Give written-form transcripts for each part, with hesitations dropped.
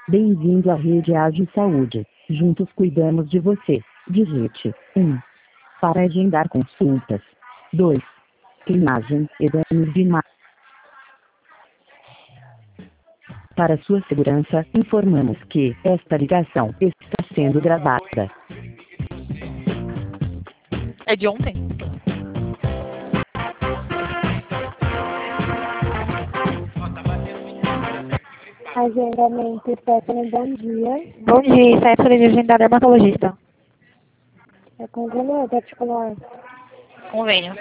Bem-vindo à Rede Age Saúde. Juntos cuidamos de você. Digite 1. Para agendar consultas. 2. Clinagem, exames de imagem. Para sua segurança, informamos que esta ligação está sendo gravada. É de ontem? Agendamento, Stephanie, bom dia. Bom dia, Stephanie de agendar dermatologista. É com convênio particular. Convênio.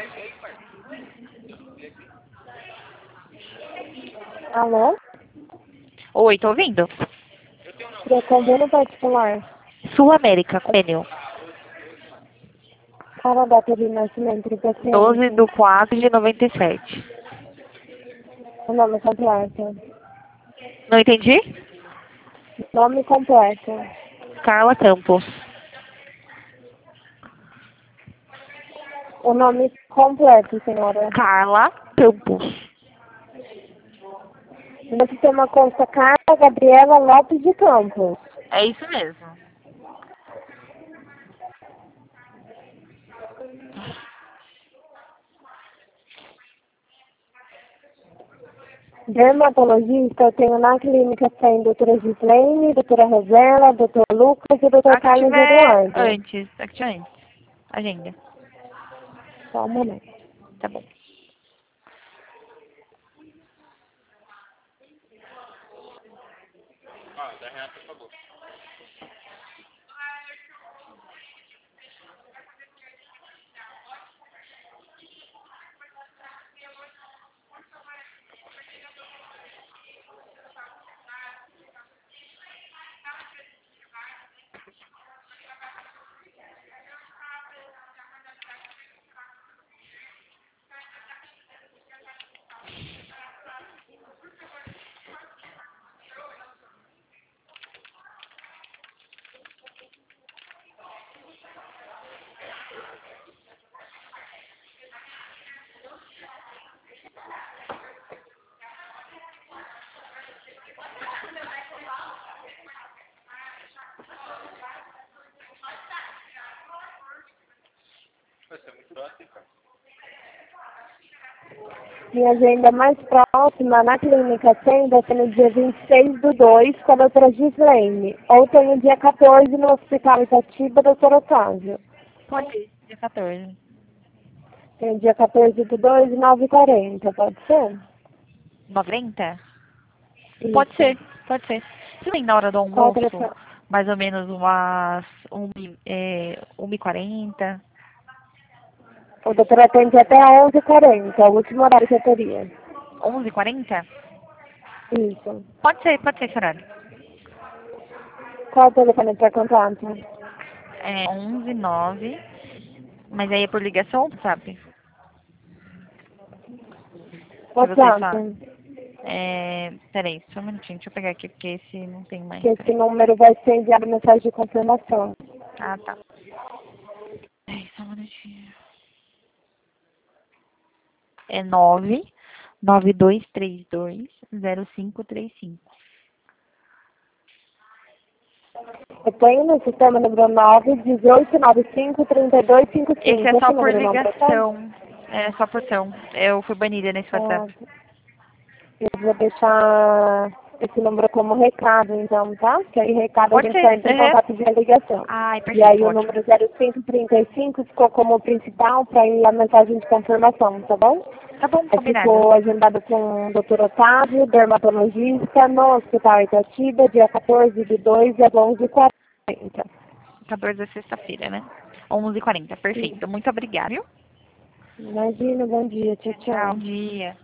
Alô? Oi, tô ouvindo. É convênio particular. Sul América, convênio. Qual a data de nascimento do paciente? 12/4/97. O nome completo. Não entendi? Nome completo. Carla Campos. O nome completo, senhora. Carla Campos. No sistema consta Carla Gabriela Lopes de Campos. É isso mesmo. Dermatologista, eu tenho na clínica tem doutora Gislaine, doutora Rosela, doutor Lucas e doutor A que Carlos tiver Eduardo. antes. A que tiver antes. Agenda. Só um momento. Tá bom. Minha agenda mais próxima na clínica tem, vai ser no dia 26/2 com a doutora Gislaine. Ou tem no dia 14 no Hospital Itatiba, doutor Otávio. Pode ir. Dia 14. Tem o dia 14/2, 9h40, pode ser? 90? Isso. Pode ser, pode ser. Você tem na hora do Qual o almoço, telefone? mais ou menos umas 1h40? O doutor atende até 11h40, é o último horário que eu teria. 11h40? Isso. Pode ser esse horário. Qual o telefone para contato? É 11/9, mas aí é por ligação, sabe? Que vocês WhatsApp. falam. Peraí, só um minutinho, deixa eu pegar aqui, porque esse não tem mais. Que esse Peraí. número vai ser enviado mensagem de confirmação. Ah, tá. Peraí, só um minutinho. É 992320535. Eu tenho no sistema número 918953255. Esse é Esse só por número não procede? ligação. É só por som. Eu fui banida nesse Ah, WhatsApp. eu vou deixar esse número como recado, então, tá? Que aí recado a Pode gente só ser. entra em Uhum. contato via ligação. Ai, E aí perfeito, o ótimo. número 0535 ficou como principal para ir a mensagem de confirmação, tá bom? Tá bom, Aí combinado. ficou agendado com o Dr. Otávio, dermatologista, no Hospital Itatiba, dia 14/2, às 11h40. 14 é sexta-feira, né? 11h40, perfeito. Muito obrigada. Viu? Imagina, bom dia, tchau, Tchau, tchau. dia.